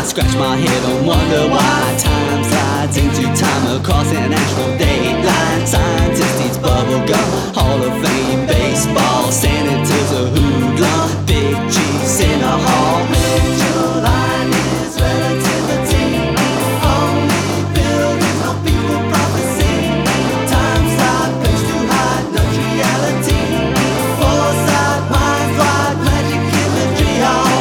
Scratch my head and wonder why time slides into time across international date lines. Scientists eats bubble gum, Hall of Fame baseball, senators a hoodlum, big chiefs in a hall. Major line is relativity, only buildings, no people prophecy. Time slide, place too high, no reality. Foresight, mind flight, magic imagery,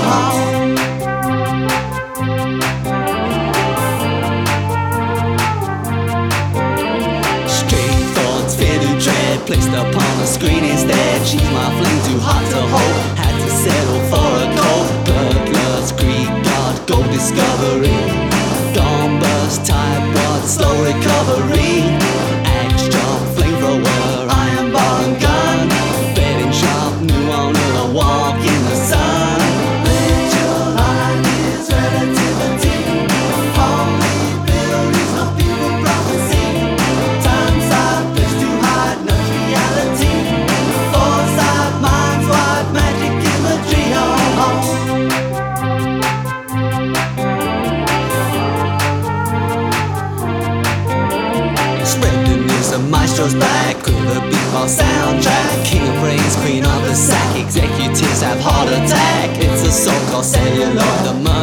Straight thoughts, fear to dread, placed upon a screen instead. She's my flame, too hot to hold, had to settle for a cold. Bloodlust, Greek god, gold discovery, gone bust, type what, slow recovery. Axe jump, flamethrower, iron bar and gun, betting shop, new owner, a walk in the sun. Major line is relativity, only buildings, no people prophecy. Time side, place too high, no reality. Foresight, mind's wide, magic imagery, Spread the news, the maestro's back. Could the beatball soundtrack? King of brains, queen of the sack. Executives have heart attack. It's a so-called celluloid, the